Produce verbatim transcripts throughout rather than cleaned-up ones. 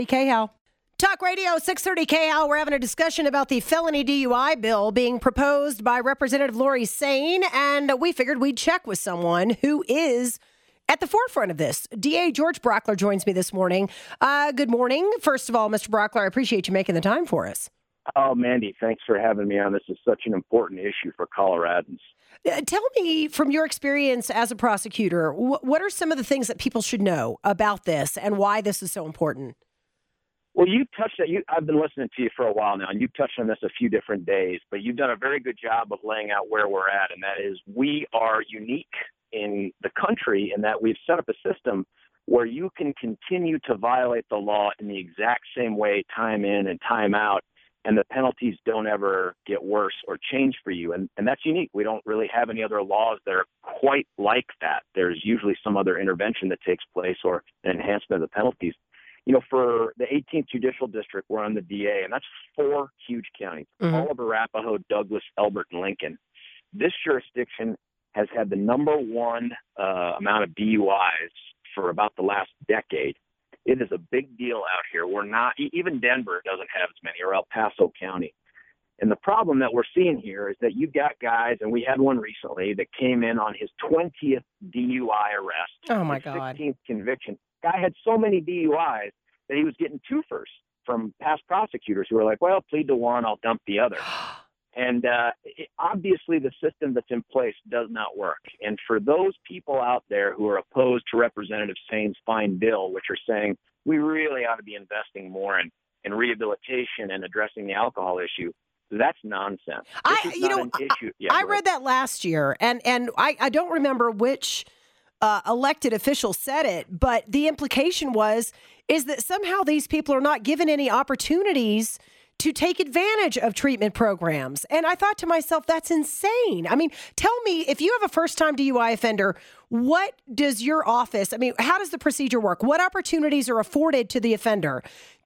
K H A L. Talk Radio six thirty K H A L. We're having a discussion about the felony D U I bill being proposed by Representative Lori Sain, and we figured we'd check with someone who is at the forefront of this. D A George Brauchler joins me this morning. Uh, good morning. First of all, Mister Brauchler, I appreciate you making the time for us. Oh, Mandy, thanks for having me on. This is such an important issue for Coloradans. Uh, tell me, from your experience as a prosecutor, wh- what are some of the things that people should know about this and why this is so important? Well, you touched that. You, I've been listening to you for a while now, and you've touched on this a few different days, but you've done a very good job of laying out where we're at, and that is we are unique in the country in that we've set up a system where you can continue to violate the law in the exact same way, time in and time out, and the penalties don't ever get worse or change for you. And, and that's unique. We don't really have any other laws that are quite like that. There's usually some other intervention that takes place or an enhancement of the penalties. You know, for the eighteenth Judicial District, we're on the D A, and that's four huge counties, mm-hmm. all of Arapahoe, Douglas, Elbert, and Lincoln. This jurisdiction has had the number one uh, amount of D U Is for about the last decade. It is a big deal out here. We're not, even Denver doesn't have as many, or El Paso County. And the problem that we're seeing here is that you've got guys, and we had one recently that came in on his twentieth D U I arrest. Oh, my God. sixteenth conviction. Guy had so many D U Is that he was getting twofers from past prosecutors who were like, well, plead to one, I'll dump the other. And uh, it, obviously the system that's in place does not work. And for those people out there who are opposed to Representative Sain's fine bill, which are saying we really ought to be investing more in, in rehabilitation and addressing the alcohol issue, that's nonsense. This I, is you not know, an I, issue. Yeah, I read that last year, and, and I, I don't remember which uh, elected official said it, but the implication was is that somehow these people are not given any opportunities to take advantage of treatment programs. And I thought to myself, that's insane. I mean, tell me, if you have a first-time D U I offender, what does your office, I mean, how does the procedure work? What opportunities are afforded to the offender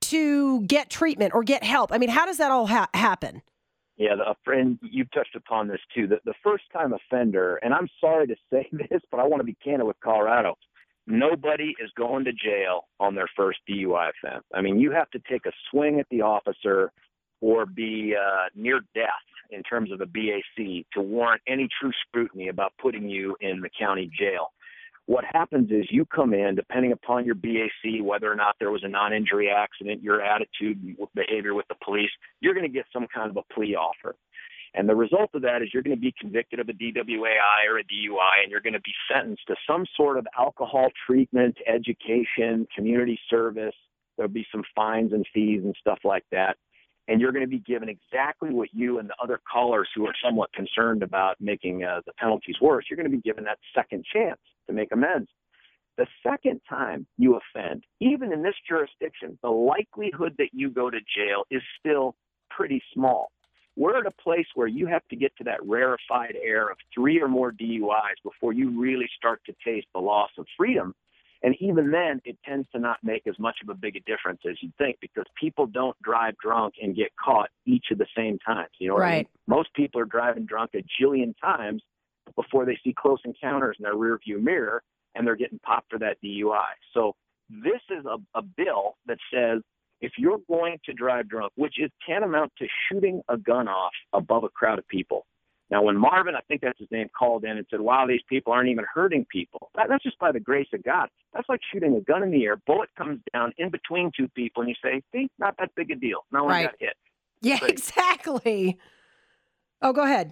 to get treatment or get help? I mean, how does that all ha- happen? Yeah, the, friend, you've touched upon this too. The, the first-time offender, and I'm sorry to say this, but I want to be candid with Colorado, nobody is going to jail on their first D U I offense. I mean, you have to take a swing at the officer or be uh, near death in terms of a B A C to warrant any true scrutiny about putting you in the county jail. What happens is you come in, depending upon your B A C, whether or not there was a non-injury accident, your attitude, behavior with the police, you're going to get some kind of a plea offer. And the result of that is you're going to be convicted of a D W A I or a D U I, and you're going to be sentenced to some sort of alcohol treatment, education, community service. There'll be some fines and fees and stuff like that. And you're going to be given exactly what you and the other callers who are somewhat concerned about making uh, the penalties worse, you're going to be given that second chance to make amends. The second time you offend, even in this jurisdiction, the likelihood that you go to jail is still pretty small. We're at a place where you have to get to that rarefied air of three or more D U Is before you really start to taste the loss of freedom. And even then, it tends to not make as much of a big a difference as you'd think, because people don't drive drunk and get caught each of the same times. You know what right. I mean? Most people are driving drunk a jillion times before they see close encounters in their rearview mirror, and they're getting popped for that D U I. So this is a, a bill that says if you're going to drive drunk, which is tantamount to shooting a gun off above a crowd of people. Now, when Marvin, I think that's his name, called in and said, wow, these people aren't even hurting people, that, that's just by the grace of God. That's like shooting a gun in the air. Bullet comes down in between two people, and you say, see, not that big a deal. No one right. got hit. Yeah, but, exactly. Oh, go ahead.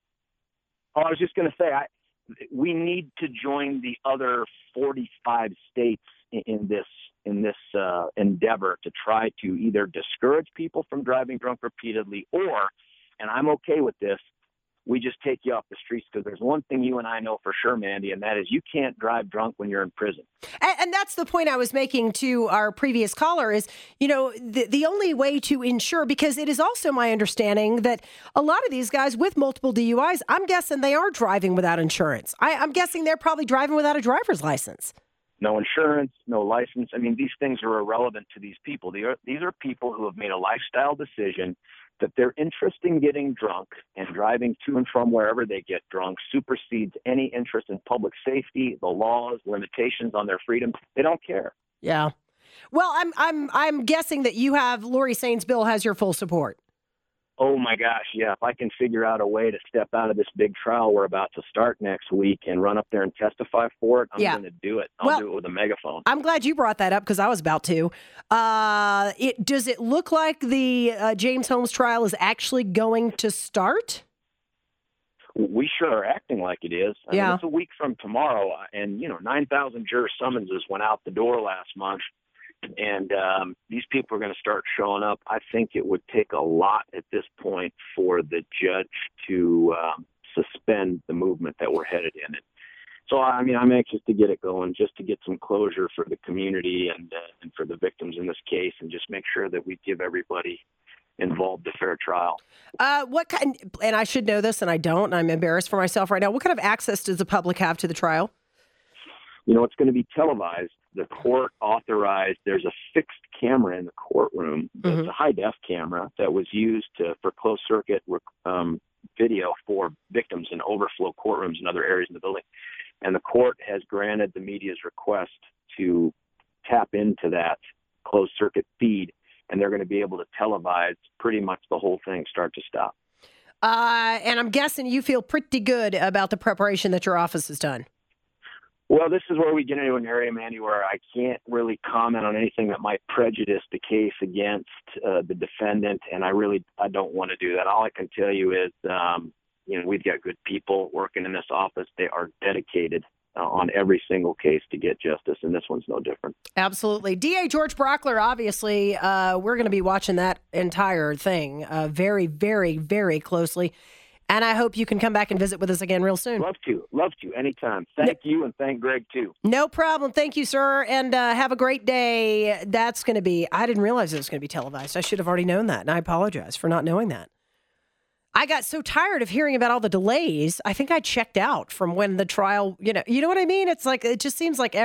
Oh, I was just going to say, I, we need to join the other forty-five states in, in this in this uh, endeavor to try to either discourage people from driving drunk repeatedly or, and I'm okay with this, we just take you off the streets, because there's one thing you and I know for sure, Mandy, and that is you can't drive drunk when you're in prison. And, and that's the point I was making to our previous caller is, you know, the, the only way to ensure, because it is also my understanding that a lot of these guys with multiple D U Is, I'm guessing they are driving without insurance. I, I'm guessing they're probably driving without a driver's license. No insurance, no license. I mean, these things are irrelevant to these people. They are, these are people who have made a lifestyle decision that their interest in getting drunk and driving to and from wherever they get drunk supersedes any interest in public safety, the laws, limitations on their freedom. They don't care. Yeah. Well, I'm I'm I'm guessing that you have Lori Sain's bill has your full support. Oh my gosh, yeah. If I can figure out a way to step out of this big trial we're about to start next week and run up there and testify for it, I'm Yeah. going to do it. I'll Well, do it with a megaphone. I'm glad you brought that up because I was about to. Uh, it does it look like the uh, James Holmes trial is actually going to start? We sure are acting like it is. I Yeah. mean, it's a week from tomorrow, and, you know, nine thousand juror summonses went out the door last month, and um, these people are going to start showing up. I think it would take a lot at this point for the judge to um, suspend the movement that we're headed in. And so, I mean, I'm anxious to get it going just to get some closure for the community and, uh, and for the victims in this case, and just make sure that we give everybody involved a fair trial. Uh, what kind? And I should know this, and I don't. And I'm embarrassed for myself right now. What kind of access does the public have to the trial? You know, it's going to be televised. The court authorized, there's a fixed camera in the courtroom. It's Mhm. a high-def camera that was used to, for closed-circuit um, video for victims in overflow courtrooms and other areas in the building. And the court has granted the media's request to tap into that closed-circuit feed, and they're going to be able to televise pretty much the whole thing start to stop. Uh, and I'm guessing you feel pretty good about the preparation that your office has done. Well, this is where we get into an area, Mandy, where I can't really comment on anything that might prejudice the case against uh, the defendant, and I really I don't want to do that. All I can tell you is, um, you know, we've got good people working in this office. They are dedicated uh, on every single case to get justice, and this one's no different. Absolutely. D A George Brockler, obviously, uh, we're going to be watching that entire thing uh, very, very, very closely. And I hope you can come back and visit with us again real soon. Love to. Love to. Anytime. Thank you, and thank Greg, too. No problem. Thank you, sir. And uh, have a great day. That's going to be, I didn't realize it was going to be televised. I should have already known that. And I apologize for not knowing that. I got so tired of hearing about all the delays. I think I checked out from when the trial, you know, you know what I mean? It's like, it just seems like